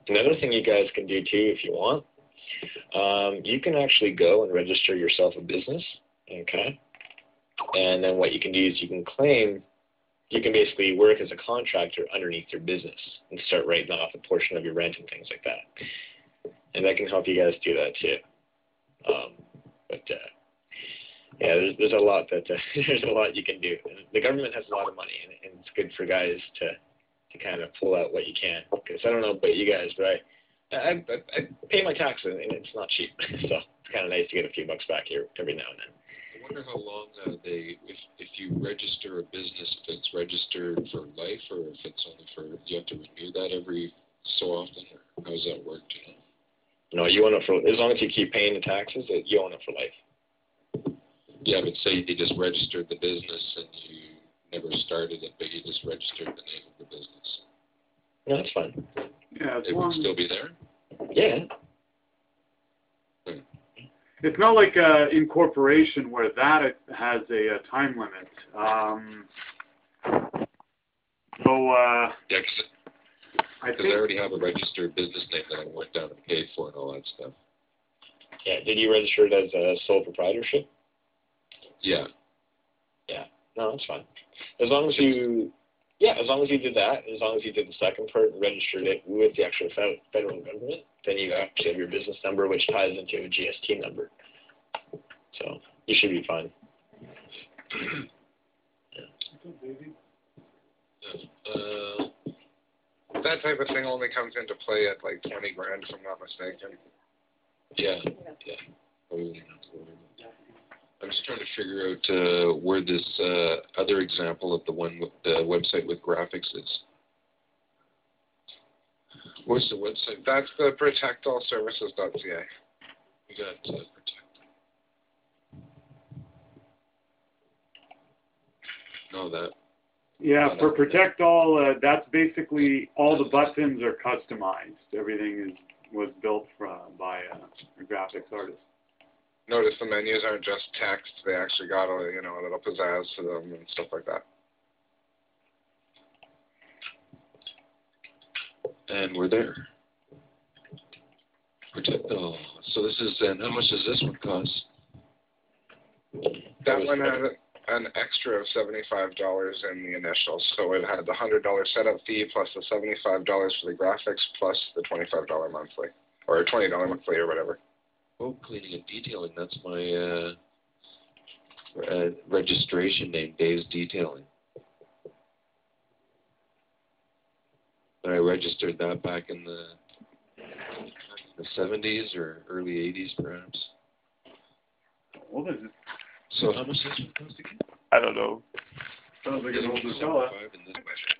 Another thing you guys can do too, if you want, you can actually go and register yourself a business, okay? And then what you can do is you can claim, you can basically work as a contractor underneath your business and start writing off a portion of your rent and things like that. And that can help you guys do that too. Yeah, there's a lot that there's a lot you can do. And the government has a lot of money, and it's good for guys to kind of pull out what you can. Because I don't know about you guys, but I pay my taxes, and it's not cheap. So it's kind of nice to get a few bucks back here every now and then. I wonder how long if you register a business, if it's registered for life, or if it's only for, you have to renew that every so often, or how does that work, do you know? No, you own it for, as long as you keep paying the taxes, you own it for life. Yeah, but say you just registered the business and you never started it, but you just registered the name of the business. No, that's fine. Yeah, it would still be there? Yeah. It's not like incorporation where that has a time limit. Yeah, because I already have a registered business name that I went down and paid for and all that stuff. Yeah, did you register it as a sole proprietorship? Yeah. Yeah, no, that's fine. As long as you, as long as you did that, as long as you did the second part and registered it with the actual federal government, then you actually have your business number, which ties into a GST number. So you should be fine. That type of thing only comes into play at like 20 grand, if I'm not mistaken. Yeah. I'm just trying to figure out where this other example of the one with the website with graphics is. What's the website? That's the protectallservices.ca. We got Protect. No, that. Yeah, for Protect All, that's basically all the buttons are customized. Everything was built by a graphics artist. Notice the menus aren't just text; they actually got a little pizzazz to them and stuff like that. And we're there. Protect All. So this is, and how much does this one cost? That one had an extra of $75 in the initial, so it had the $100 setup fee plus the $75 for the graphics plus the $25 monthly, or $20 monthly or whatever. Oh, cleaning and detailing. That's my registration name, Dave's Detailing. I registered that back in the 70s or early 80s, perhaps. What is it? So how much does it cost again? I don't know. Sounds like an old fella. In this measure.